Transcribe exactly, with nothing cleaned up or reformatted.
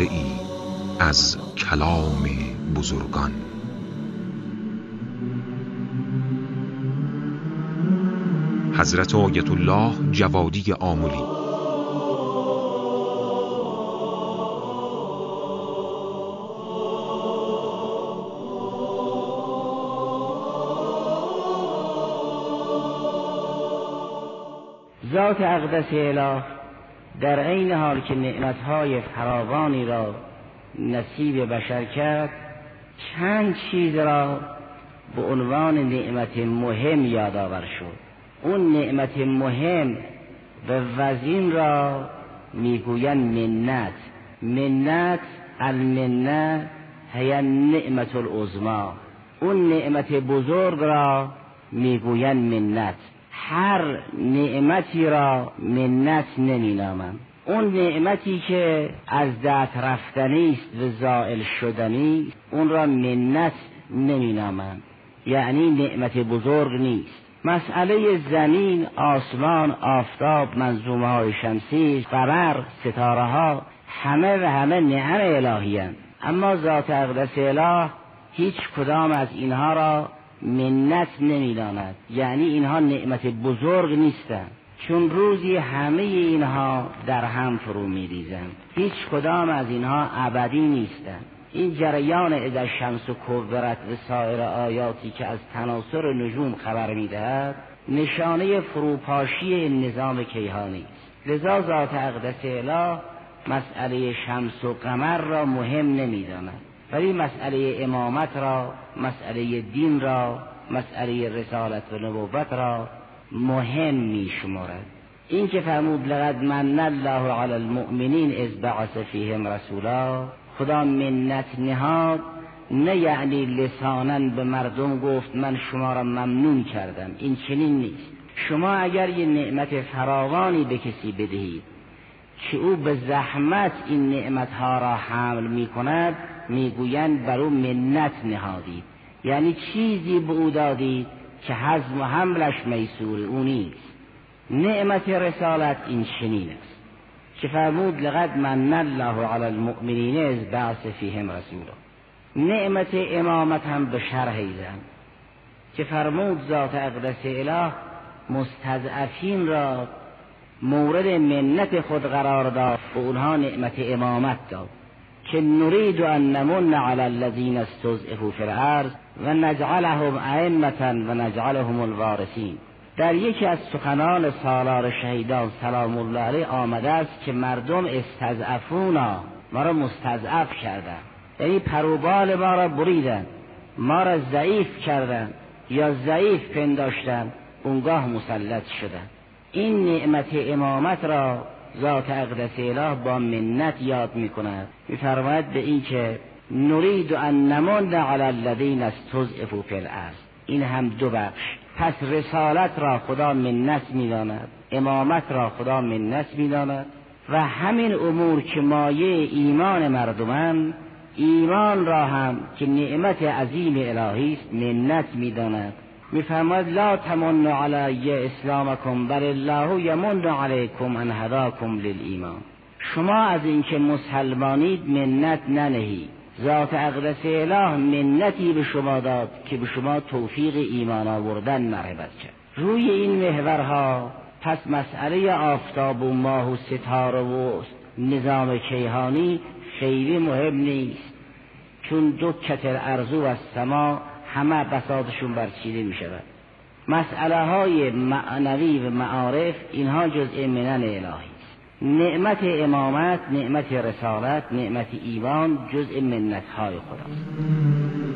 قطره‌ای از کلام بزرگان. حضرت آیت الله جوادی آملی. ذات اقدس اله در عین حال که نعمتهای فراوانی را نصیب بشر کرد، چند چیز را به عنوان نعمت مهم یادآور شد. اون نعمت مهم و وزین را میگویند منت. منت المنه هی نعمت العظمی. اون نعمت بزرگ را میگویند منت. هر نعمتی را منت نمی نامم. اون نعمتی که از دست رفتنی است و زائل شدنی است، اون را منت نمی نامم، یعنی نعمت بزرگ نیست. مسئله زمین، آسمان، آفتاب، منظومه های شمسی، قمر، ستاره ها، همه و همه نعم الهی هستند. اما ذات اقدس اله هیچ کدام از اینها را منت نمی‌داند، یعنی اینها نعمت بزرگ نیستند، چون روزی همه اینها در هم فرو می‌ریزند. هیچ کدام از اینها ابدی نیستند. این جریان اذا الشمس کورت و سایر آیاتی که از تناسر نجوم خبر می‌دهد، نشانه فروپاشی نظام کیهانی است. لذا ذات اقدس اله مسئله شمس و قمر را مهم نمی‌داند، ولی مسئله امامت را، مسئله دین را، مسئله رسالت و نبوت را مهم می شمارد. این که فرمود لقد من الله علی المؤمنین اذ بعث فیهم رسولا، خدا منت نهاد، نه یعنی لسانا به مردم گفت من شما را ممنون کردم. این چنین نیست. شما اگر یه نعمت فراوانی به کسی بدهید که او به زحمت این نعمتها را حمل می کند، میگویند بر او منت نهادید، یعنی چیزی به او دادید که هضم و حملش میسور او نیست. نعمت رسالت این چنین است که فرمود لقد من الله علی المؤمنین اذ بعث فیهم رسولا. نعمت امامت هم به شرح ایزن که فرمود ذات اقدس اله مستضعفین را مورد منت خود قرار داد، به اونها نعمت امامت داد که نرید ان نمن علی الذین استضعفوا فی الارض و نجعلهم ائمة و نجعلهم الوارثین. در یکی از سخنان سالار شهیدان سلام الله علیه آمده است که مردم استضعفونا، ما را مستضعف کردند، یعنی پروبال ما را بریدند، ما را ضعیف کردند یا ضعیف پنداشتند، اونگاه مسلط شدند. این نعمت امامت را ذات اقدس اله با منت یاد می کند. می فرماید به این که نرید ان نمن علی الذین استضعفوا فی الارض. این هم دو بخش. پس رسالت را خدا منت می داند، امامت را خدا منت می داند، و همین امور که مایه ایمان مردمند، ایمان را هم که نعمت عظیم الهی است منت می داند. میفرماید لا تمنوا علی اسلامکم بل الله یمن علیکم ان هداکم للایمان. شما از اینکه مسلمانید منت ننهید، ذات اقدس اله منتی به شما داد که به شما توفیق ایمان آوردن مرحبت کرد. روی این محورها پس مسئله آفتاب و ماه و ستاره و نظام کیهانی خیلی مهم نیست، چون دو کتر ارض و سما همه بساطشون برچیده می شود. مسئله های معنوی و معارف اینها جزء منن الهی است. نعمت امامت، نعمت رسالت، نعمت ایمان جزء منت های خداست.